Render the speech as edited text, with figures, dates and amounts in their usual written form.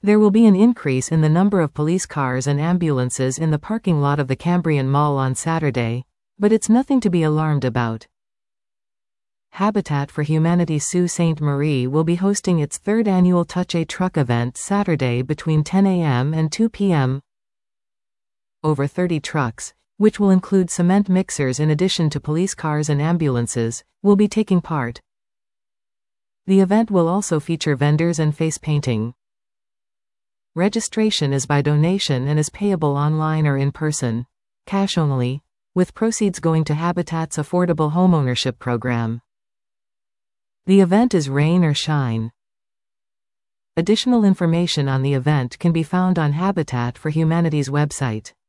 There will be an increase in the number of police cars and ambulances in the parking lot of the Cambrian Mall on Saturday, but it's nothing to be alarmed about. Habitat for Humanity Sault Ste. Marie will be hosting its third annual Touch a Truck event Saturday between 10 a.m. and 2 p.m. Over 30 trucks, which will include cement mixers in addition to police cars and ambulances, will be taking part. The event will also feature vendors and face painting. Registration is by donation and is payable online or in person, cash only, with proceeds going to Habitat's Affordable Homeownership Program. The event is rain or shine. Additional information on the event can be found on Habitat for Humanity's website.